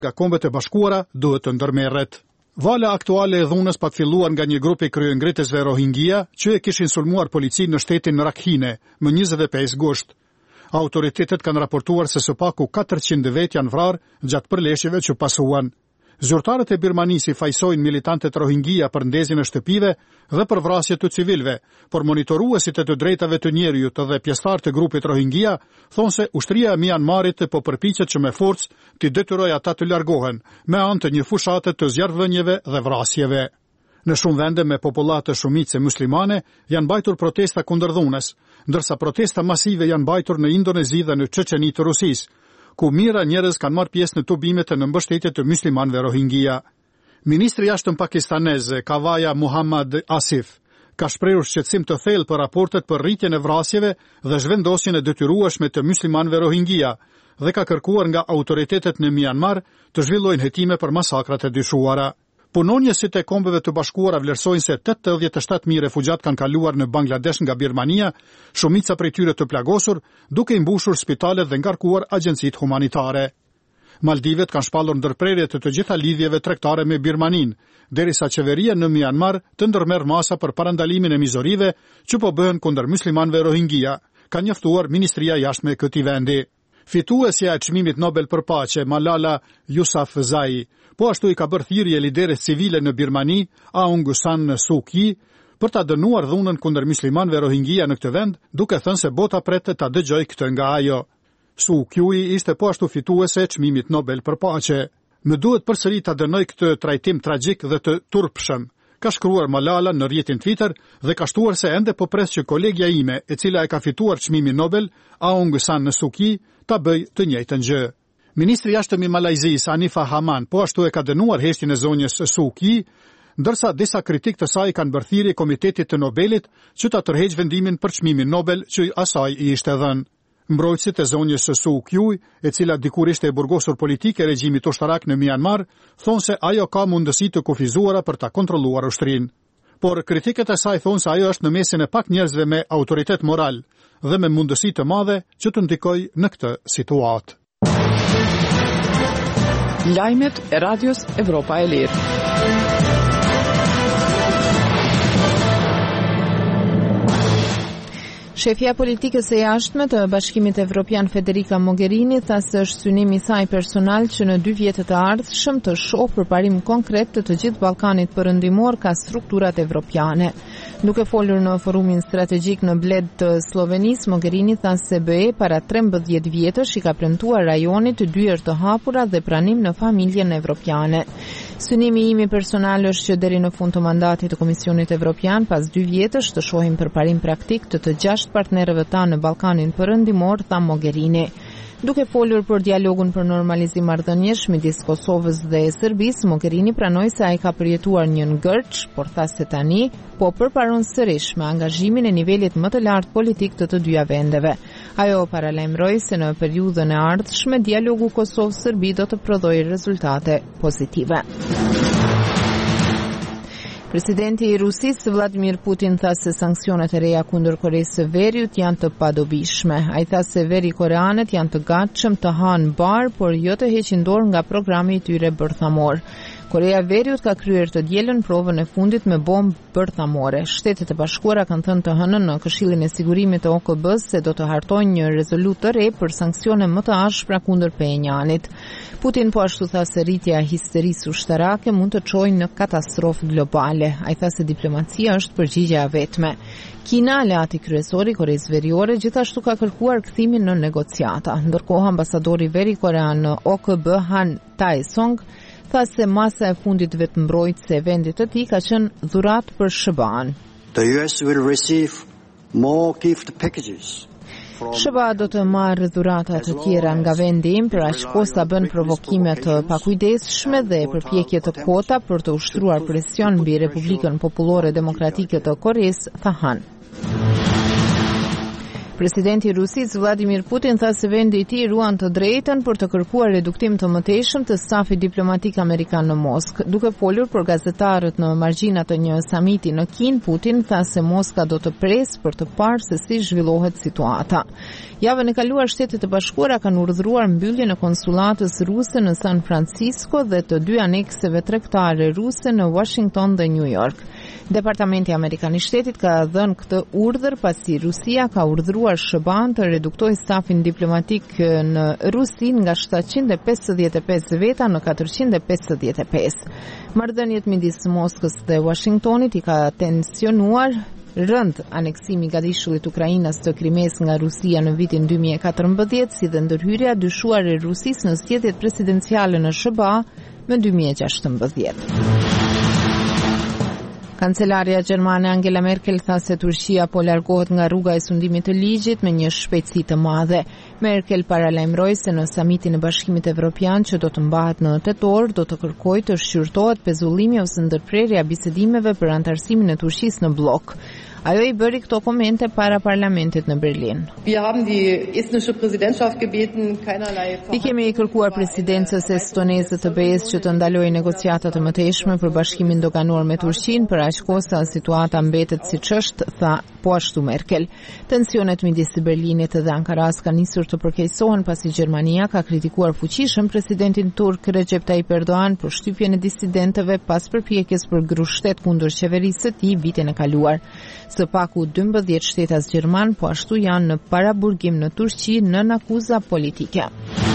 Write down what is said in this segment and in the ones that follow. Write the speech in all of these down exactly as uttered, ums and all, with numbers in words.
nga Kombet e Bashkuara duhet të ndërmerret. Vala aktuale e dhunës pat filluar nga një grup i kryengritësve Rohingya që e kishin sulmuar policinë në shtetin Rakhine më njëzet e pesë gusht. Autoritetet kanë raportuar se së paku katërqind vet janë vrarë gjatë përleshjeve që pasuan. Zyrtarët e Birmanisë fajsojnë militantet Rohingya për ndezjen e shtëpive dhe për vrasje të civilëve, por monitoruesit e të drejtave të njerëzit dhe pjesëtarët e grupit Rohingya thonë se ushtria e Myanmarit po përpiqet që me forcë t'i detyrojë ata të largohen me anë të një fushate të zjarrvënieve dhe vrasjeve. Në shumë vende me popullatë shumicë muslimane janë mbajtur protesta kundër dhunës, ndërsa protesta masive janë mbajtur në Indonezi dhe në Çeçeni të Rusisë, ku mira njerëz kanë marrë pjesë në tubimet e në mbështetje të muslimanëve Rohingya. Ministri i jashtëm pakistanez Kavaja Muhammad Asif ka shprehur shqetësim të thellë për raportet për rritjen e vrasjeve dhe zhvendosjen e detyrueshme të muslimanëve Rohingya dhe ka kërkuar nga autoritetet në Myanmar të zhvillojnë hetime për masakrat e dyshuara. Punonjësit e Kombeve të Bashkuara vlerësojnë se tetëdhjetë e shtatë mijë refugjat kanë kaluar në Bangladesh nga Birmania, shumica prej tyre të plagosur, duke i mbushur spitalet dhe ngarkuar agjencitë humanitare. Maldivet kanë shpallur ndërprerje të të gjitha lidhjeve tregtare me Birmaninë, derisa qeveria në Myanmar të ndërmerr masa për parandalimin e mizorive që po bëhen kundër muslimanëve Rohingya, ka njoftuar Ministria e Jashtme e këtij vendi. Fituesja e çmimit Nobel për paqe, Malala Yousafzai, po ashtu i ka bërë thirrje lideres civile në Birmani, Aung San Suu Kyi, për ta dënuar dhunën kundër muslimanëve Rohingya në këtë vend, duke thënë se bota pret ta dëgjojë këtë nga ajo. Suu Kyi ishte po ashtu fituese e çmimit Nobel për paqe. Më duhet përsëri ta dënoj këtë trajtim tragjik dhe të turpshëm, ka shkruar Malala në rrjetin Twitter dhe ka shtuar se ende po pres që kolegja ime, e cila e ka fituar çmimin Nobel, Aung San Suu Kyi, ta bëj të njëjtën gjë. Ministri i jashtëm i Malajzisë, Hanifa Haman, po ashtu e ka dënuar heshtjen e zonjës Suu Kyi, ndërsa disa kritik të saj kanë bërë thirrje Komitetit të Nobelit që ta tërheqë vendimin për çmimin Nobel që asaj i ishte dhënë. Mbrojtësit e zonjës Suu Kyi, e cila dikur ishte e burgosur politike e regjimit ushtarak në Myanmar, thonë se ajo ka mundësi të kufizuara për ta kontrolluar ushtrinë. Por kritiket e saj thonë se ajo është në mesin e pak njerëzve me autoritet moral dhe me mundësi të madhe që të ndikojë në këtë situatë. Lajmet e Radios Evropa e Lirë. Shefja politikës së jashtme të Bashkimit Evropian Federica Mogherini tha se është synimi i saj personal që në dy vjetët e ardhshëm të shohë përparim konkret të të gjithë Ballkanit Perëndimor ka strukturat evropiane. Duke folur në forumin strategjik në Bled të Slovenisë, Mogherini tha se B E para trembëdhjetë vjetësh i ka premtuar rajonit dyer të hapura dhe pranim në familjen evropiane. Synimi im personal është që deri në fund të mandatit të Komisionit Evropian, pas dy vjetësh të shohim përparim praktik të të gjashtë partnerëve tanë në Ballkanin Perëndimor, tha Mogherini. Duke folur për dialogun për normalizim marrëdhëniesh midis Kosovës dhe Serbisë, Mogherini pranoi se ai ka përjetuar një ngërç, por tha se tani po përparon sërish me angazhimin e nivelit më të lartë politik të të dyja vendeve. Ajo paralajmëroi se në periudhën e ardhshme dialogu Kosovë-Serbi do të prodhojë rezultate pozitive. Presidenti i Rusisë Vladimir Putin tha se sanksionet e reja kundër Koreisë së Veriut janë të padobishme. Ai tha se veri koreanët janë të gatshëm të hanë bar, por jo të heqin dorë nga programi i tyre bërthamor. Korea e Veriut ka kryer të dielën provën e fundit me bombë bërthamore. Shtetet e Bashkuara kanë thënë të hënën në Këshillin e Sigurimit të O K B-s se do të hartojnë një rezolutë të re për sanksione më të ashpra kundër Pjenjanit. Putin po ashtu tha se rritja e histerisë ushtarake mund të çojë në katastrofë globale. Ai tha se diplomacia është përgjigjja e vetme. Kina, aleati kryesor i Koreisë Veriore, gjithashtu ka kërkuar kthimin në negociata. Ndërkohë ambasadori Veri-Korean në O K B Han Tae-song tha se masa e fundit vetëmbrojtëse e vendit të tij ka qenë dhuratë për S B A-n. The U S will receive more gift packages. S B A do të marrë dhurata të tjera nga vendi im për aq kohë sa bën provokime të pakujdesshme dhe përpjekje të kota për të ushtruar presion mbi Republikën Popullore Demokratike të Koresë, tha Han. Presidenti i Rusisë Vladimir Putin tha se vendi i tij ruan të drejtën për të kërkuar reduktim të mëtejshëm të stafit diplomatik amerikan në Moskë. Duke folur për gazetarët në margjinat të një samiti në Kinë, Putin tha se Moska do të presë për të parë se si zhvillohet situata. Javën e kaluar Shtetet e Bashkuara kanë urdhëruar mbylljen e konsulatës ruse në San Francisco dhe të dy anekseve tregtare ruse në Washington dhe New York. Departamenti Amerikan i Shtetit ka dhënë këtë urdhër pasi Rusia ka urdhëruar S B A-n të reduktojë stafin diplomatik në Rusi nga shtatëqind e pesëdhjetë e pesë veta në katërqind e pesëdhjetë e pesë. Marrëdhëniet midis Moskës dhe Washingtonit i ka tensionuar rënd aneksimi i gatishullit Ukrainës të Krimes nga Rusia në vitin dy mijë e katërmbëdhjetë, si dhe ndërhyrja dyshuar e Rusisë në zgjedhjet presidenciale në S B A më dy mijë e gjashtëmbëdhjetë. Kancelaria gjermane Angela Merkel tha se Turqia po largohet nga rruga e sundimit të ligjit me një shpejtësi të madhe. Merkel paralajmëroi se në samitin e Bashkimit Evropian që do të mbahet në tetor do të kërkojë të shqyrtohet pezullimi ose ndërprerja bisedimeve për antarësimin e Turqisë në blok. Ajo i bëri këto komente para parlamentit në Berlin. I kemi kërkuar presidencës estoneze të B E-s që të ndalojë negociata të mëtejshme për bashkimin doganuar me Turqinë për aq kohë sa situata mbetet siç është, tha po ashtu Merkel. Tensionet midis Berlinit dhe Ankaras kanë nisur të përkeqësohen pasi Gjermania ka kritikuar fuqishëm presidentin turk Recep Tayyip Erdogan për shtypjen e disidentëve pas përpjekjes për grushtet kundër qeverisë së tij vitin e kaluar. Së paku dymbëdhjetë shtetas gjerman po ashtu janë në paraburgim në Turqi nën akuza politike.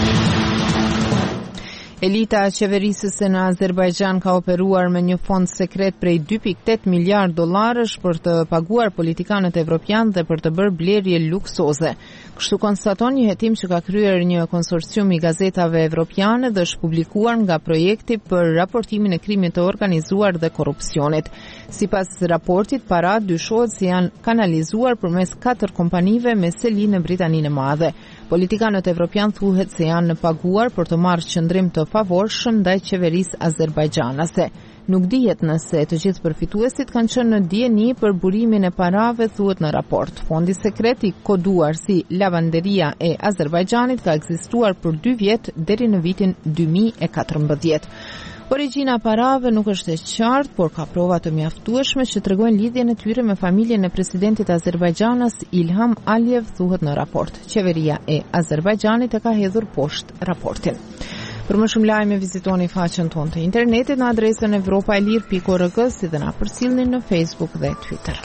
Elita e qeverisë në Azerbajxhan ka operuar me një fond sekret prej dy pikë tetë miliard dollarësh për të paguar politikanët evropian dhe për të bërë blerje luksoze. Kështu konstaton një hetim që ka kryer një konsorcium i gazetave evropiane dhe është publikuar nga projekti për raportimin e krimit të organizuar dhe korrupsionit. Sipas raportit, parat dyshohet se janë kanalizuar përmes katër kompanive me seli në Britaninë e Madhe. Politikanët evropian thuhet se janë paguar për të marrë qëndrim të favorshëm ndaj qeverisë azerbajdxanase. Nuk dihet nëse të gjithë përfituesit kanë qenë në dieni për burimin e parave, thuhet në raport. Fondi sekret i koduar si Lavanderia e Azerbajxhanit ka ekzistuar për dy vjet deri në vitin dy mijë e katërmbëdhjetë. Origjina e parave nuk është e qartë, por ka prova të mjaftueshme që tregojnë lidhjen e tyre me familjen e presidentit Azerbajxhanës Ilham Aliyev, thuhet në raport. Qeveria e Azerbajxhanit e ka hedhur poshtë raportin. Për më shumë lajme vizitoni faqen tonë të internetit në adresën evropaelir pikë org, si dhe na përcjellni në Facebook dhe Twitter.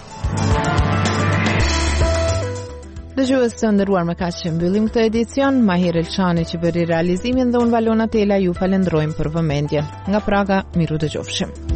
Dëgjues të nderuar, me kaq që mbyllim këtë edicion. Mahir Elçani që bëri realizimin dhe unë Valona Tela ju falenderojmë për vëmendjen. Nga Praga, miru dëgjofshim.